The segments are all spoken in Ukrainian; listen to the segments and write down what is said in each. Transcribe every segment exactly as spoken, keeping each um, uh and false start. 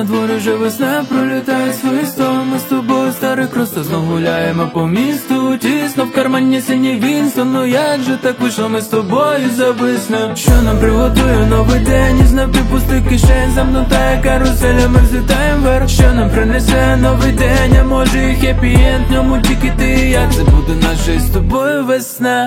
на дворі вже весна пролітає свистом. Ми з тобою старий просто знов гуляємо по місту. Тісно в кармані синій Вінстон. Ну як же так вийшло, ми з тобою зависнем? Що нам приготує новий день? Із напівпустих кишень замнута каруселя, ми взлітаємо вверх. Що нам принесе новий день, а може і хеппі-енд? В ньому тільки ти і я, це буде наша з тобою весна.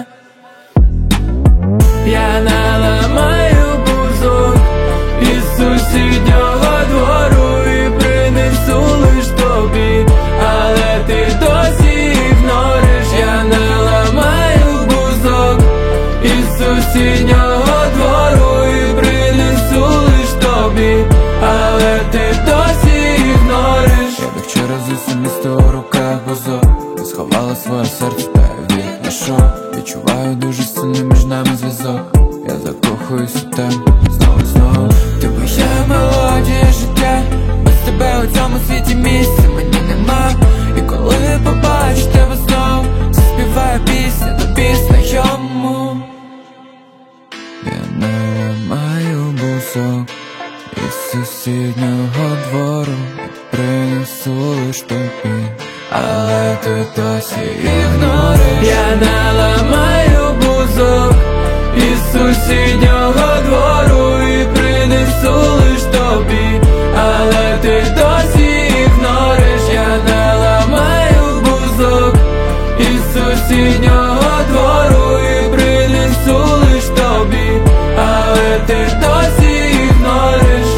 Я наламаю бузок із сусіднього двору і принесу лиш тобі, але ти досі ігнориш. Я наламаю бузок із сусіднього двору і принесу лиш тобі, але ти досі ігнориш. Я до вчора з усім місто у руках бузок, ти сховала своє серце та відійшов. Відчуваю дуже сильний між нами зв'язок. Я закохуюсь у тебе знову і знову. Ти моя мелодія життя, без тебе у цьому світі місця мені нема. І коли побачу тебе знову, заспіваю пісню тобі знайому. Я наламаю бузок із сусіднього двору і принесу лиш тобі, але ти досі ігнориш. Я наламаю бузок із сусіднього двору і принесу лиш тобі, але ти досі ігнориш. Я наламаю бузок із сусіднього двору і принесу лиш тобі, але ти досі ігнориш.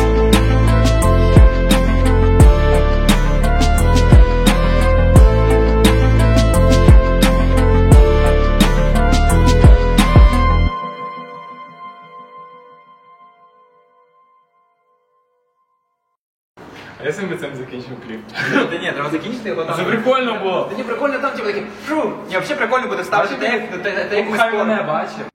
А якщо ми цим закінчимо кліп? Та ні, треба закінчити його там. Це прикольно було. Та ні, прикольно там, типу, такі, фу, ні, взагалі прикольно буде ставити те, як, те, те, як ми Хай споримо. мене бачить.